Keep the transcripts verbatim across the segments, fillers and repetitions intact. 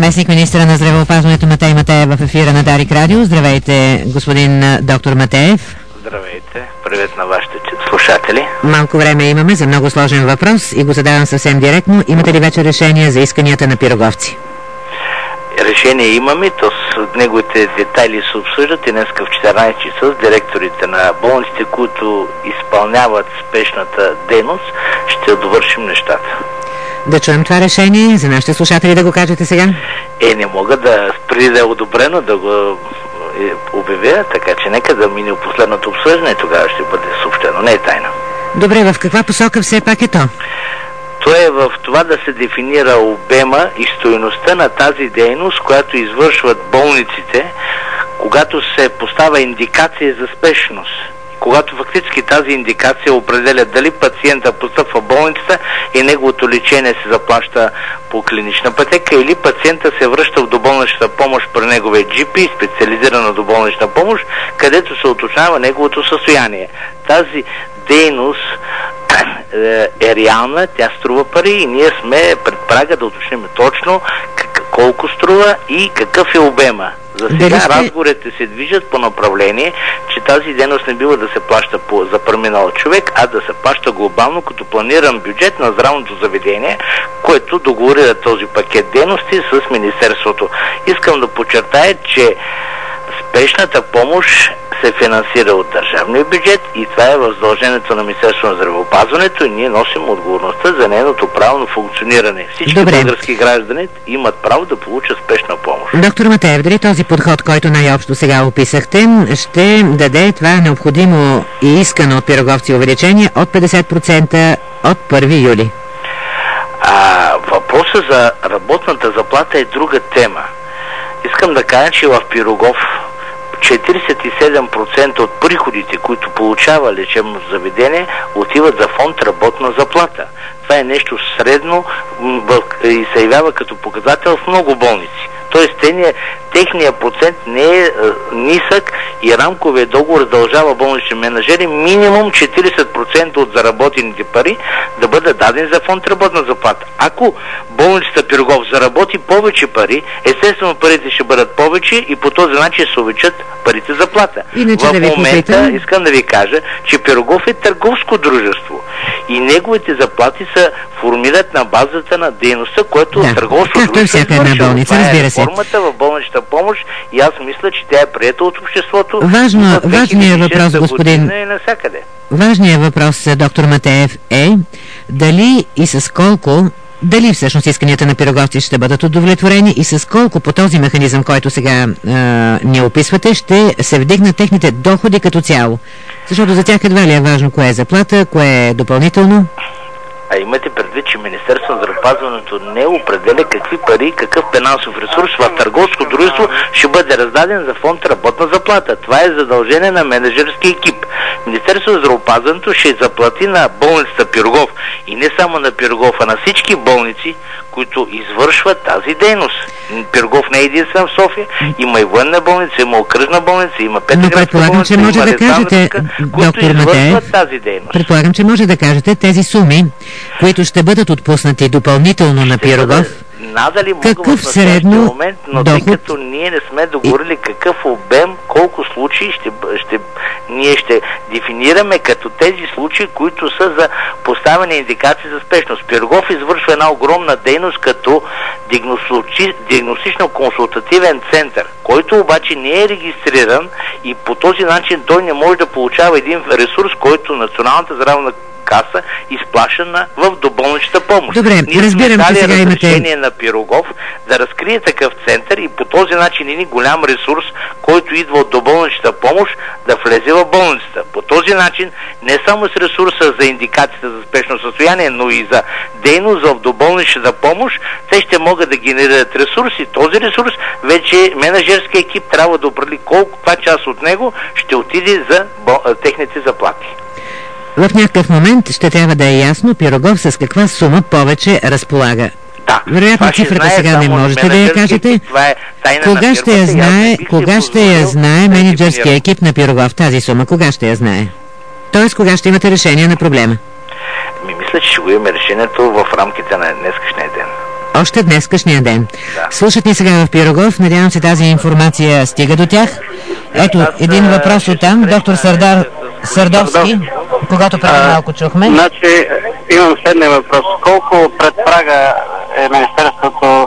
заместник министра на здравеопазването Матей Матеев в ефира на Дарик Радио. Здравейте, господин доктор Матеев. Здравейте, привет на вашите слушатели. Малко време имаме за много сложен въпрос и го задавам съвсем директно. Имате ли вече решение за исканията на пироговци? Решение имаме, то с неговите детайли се обсъждат и днеска в четиринайсет часа с директорите на болниците, които изпълняват спешната дейност, ще довършим нещата. Да чуем това решение, за нашите слушатели да го кажете сега. Е, не мога да, преди да е одобрено, да го обявя, така че нека да мине последното обсъждане и тогава ще бъде съобщено. Не е тайна. Добре, в каква посока все пак е то? То е в това да се дефинира обема и стойността на тази дейност, която извършват болниците, когато се поставя индикация за спешност. Когато фактически тази индикация определя дали пациента постъпва в болницата и неговото лечение се заплаща по клинична пътека, или пациента се връща в доболничната помощ при неговия джи пи, специализирана доболнична помощ, където се уточнява неговото състояние. Тази дейност е реална, тя струва пари и ние сме пред прага да уточним точно колко струва и какъв е обема. За сега сте... разговорите се движат по направление, че тази дейност не бива да се плаща по, за преминал човек, а да се плаща глобално като планиран бюджет на здравното заведение, което договорира този пакет дейности с Министерството. Искам да подчертая, че спешната помощ се финансира от държавния бюджет и това е в задължението на Министерството на здравеопазването и ние носим отговорността за нейното правилно функциониране. Всички Добре. български граждани имат право да получат спешна помощ. Доктор Матеев, дали този подход, който най-общо сега описахте, ще даде това необходимо и искано от пироговци увеличение от петдесет процента от първи юли? А, въпросът за работната заплата е друга тема. Искам да кажа, че в Пирогов четирийсет и седем процента от приходите, които получава лечебното заведение, отиват за фонд работна заплата. Това е нещо средно и се явява като показател в много болници. Тоест, техният процент не е, е нисък и рамковия договор задължава болнични менеджери минимум четирийсет процента от заработените пари да бъдат дадени за фонд работна заплата. Ако болницата Пирогов заработи повече пари, естествено парите ще бъдат повече и по този начин се увеличат парите за плата. Иначе в да момента попитам... искам да ви кажа, че Пирогов е търговско дружество и неговите заплати се формират на базата на дейността, което да. търговско Както дружество всяка една болница, разбира се. Формата в болничната помощ и аз мисля, че тя е приета от обществото. Важно, важният въпрос, господин... И навсякъде. Важният въпрос, доктор Матеев, е дали и с колко, дали всъщност исканията на пироговци ще бъдат удовлетворени и с колко по този механизъм, който сега а, ни описвате, ще се вдигнат техните доходи като цяло. Защото за тях едва ли е важно кое е заплата, кое е допълнително. А имате предвид, че Министерството на здравеопазването не определя какви пари, какъв финансов ресурс в търговско дружество ще бъде раздаден за фонд работна заплата. Това е задължение на менеджерски екип. Министерството на здравеопазването ще заплати на болницата Пирогов и не само на Пирогов, а на всички болници, които извършват тази дейност. Пирогов не е единствен в София, има и военна болница, има окръжна болница, има Петроградска болница, може има да кажете, които извършват тази дейност. Предполагам, че може да кажете тези суми, които ще бъдат отпуснати допълнително на Пирогов, надали мога в средно момент, но доход... тъй като ние не сме договорили какъв обем, колко случаи ще, ще, ние ще дефинираме като тези случаи, които са за поставяне индикации за спешност. Пирогов извършва една огромна дейност като диагностично-консултативен център, който обаче не е регистриран и по този начин той не може да получава един ресурс, който Националната здравна каса изплащана в доболничната помощ. Добре, ние разбирам, сме че сега дали имате... разрешение на Пирогов да разкрие такъв център и по този начин един голям ресурс, който идва от доболничната помощ, да влезе в болницата. По този начин не само с ресурса за индикацията за спешно състояние, но и за дейност в доболничната помощ, те ще могат да генерират ресурси. Този ресурс вече менеджерския екип трябва да определи колко, каква част от него ще отиде за техните заплати. В някакъв момент ще трябва да е ясно Пирогов с каква сума повече разполага. Да, вероятно цифрата сега не можете да я кажете. Е кога ще я знае, кога ще я знае менеджерския екип на Пирогов тази сума? Кога ще я знае? Тоест, кога ще имате решение на проблема? Ми мисля, че ще го имаме решението в рамките на днескашния ден. Още днес, късния ден. Да. Слушат ни сега в Пирогов. Надявам се тази информация стига до тях. Ето, един въпрос от там. Доктор Сърдар Сърдовски, когато преди малко чухме. Значи, имам следния въпрос. Колко пред прага е Министерството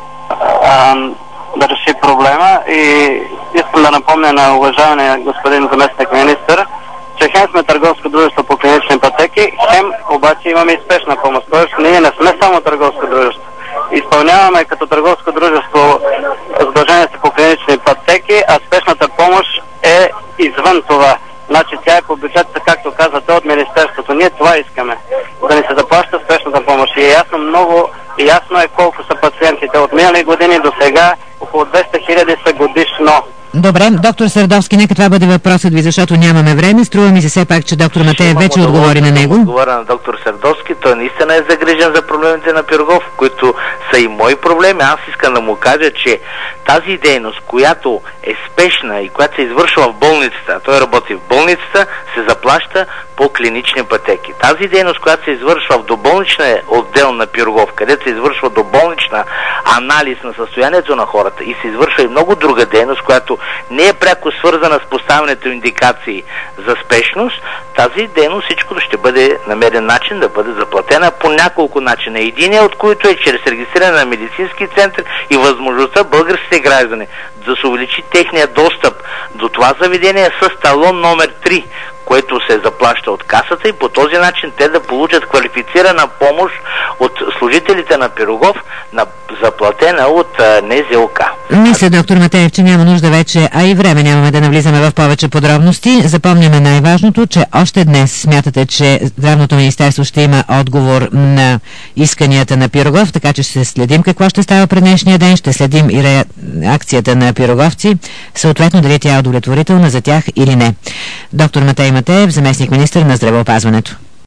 а, да реши проблема? И искам да напомня на уважавания господин заместник министър, че хем сме търговско дружество по клинични пътеки, хем обаче имаме и спешна помощ. Тоест, ние не сме само търговско дружество. Изпълняваме като търговско дружество задълженията по клинични пътеки, а спешната помощ е извън това. Значи тя е по бюджета, както казвате, от Министерството. Ние това искаме. Да ни се заплаща спешната помощ. И е ясно много, ясно е колко са пациентите. От минали години до сега около двеста хиляди са годишно. Добре, доктор Сърдовски, нека това бъде въпросът ви, защото нямаме време. Струва ми се все пак, че доктор Матеев вече отговори на него. Отговоря на доктор Сърдовски. Той наистина е загрижен за проблемите на Пирогов, които са и мои проблеми. Аз искам да му кажа, че тази дейност, която е спешна и която се извършва в болницата, той работи в болницата, се заплаща по клинични пътеки. Тази дейност, която се извършва в доболничния отдел на Пирогов, където се извършва доболнична анализ на състоянието на хората и се извършва и много друга дейност, която не е пряко свързана с поставянето индикации за спешност, тази дейност всичко ще бъде намерен начин да бъде заплатена по няколко начина. Единият от които е чрез регистриране на медицински център и възможността българските граждани да се увеличи техния достъп до това заведение с талон номер три, което се заплаща от касата, и по този начин те да получат квалифицирана помощ от служителите на Пирогов, на заплатена от НЗОК. Мисля, доктор Матеев, че няма нужда вече, а и време нямаме да навлизаме в повече подробности. Запомняме най-важното, че още днес смятате, че Здравното министерство ще има отговор на исканията на Пирогов, така че ще следим какво ще става пред днешния ден, ще следим и реакцията на пироговци, съответно дали тя е удовлетворителна за тях или не. Доктор Матей Матеев, заместник министър на здравеопазването.